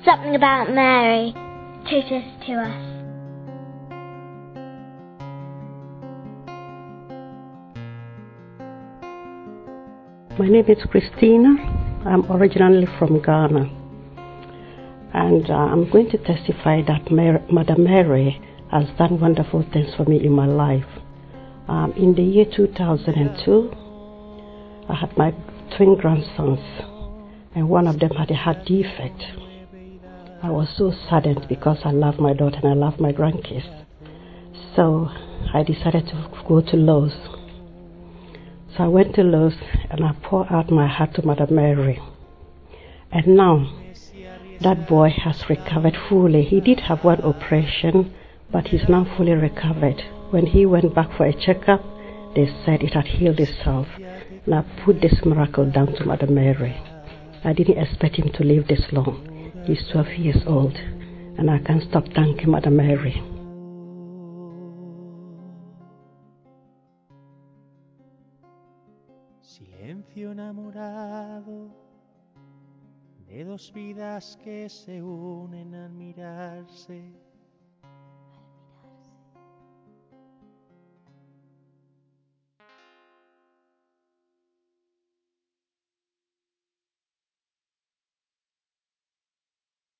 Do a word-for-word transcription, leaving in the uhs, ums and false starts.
Something about Mary took us to us. My name is Christina. I'm originally from Ghana. And uh, I'm going to testify that Mary, Mother Mary has done wonderful things for me in my life. Um, in the year two thousand two, I had my twin grandsons, and one of them had a heart defect. I was so saddened because I love my daughter and I love my grandkids. So I decided to go to Lowe's. So I went to Lowe's and I poured out my heart to Mother Mary. And now, that boy has recovered fully. He did have one operation, but he's now fully recovered. When he went back for a checkup, they said it had healed itself. And I put this miracle down to Mother Mary. I didn't expect him to live this long. He's twelve years old, and I can't stop thanking Mother Mary. Silencio enamorado de dos vidas que se unen al mirarse.